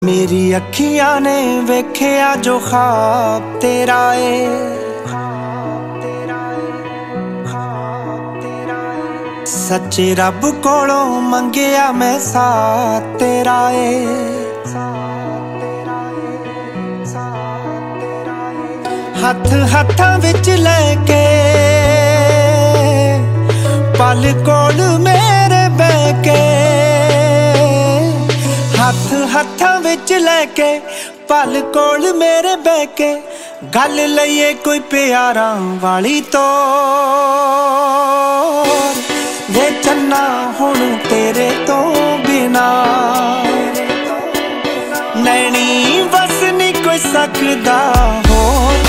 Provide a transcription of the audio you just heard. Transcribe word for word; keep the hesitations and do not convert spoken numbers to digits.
मेरी अखियां ने वेख्या जो ख्वाब तेरा ए, सच्चे रब कोलों मंगिया मैं साथ तेरा ए। हथ हथां विच लैके पल कोल मेरे बैके, हथ हथां विच लैके पल कोल मेरे बैके, गल लईए कोई प्यारां वाली तोर वे चन्ना हुण तेरे तो बिना नैनी बस नहीं कोई सकदा।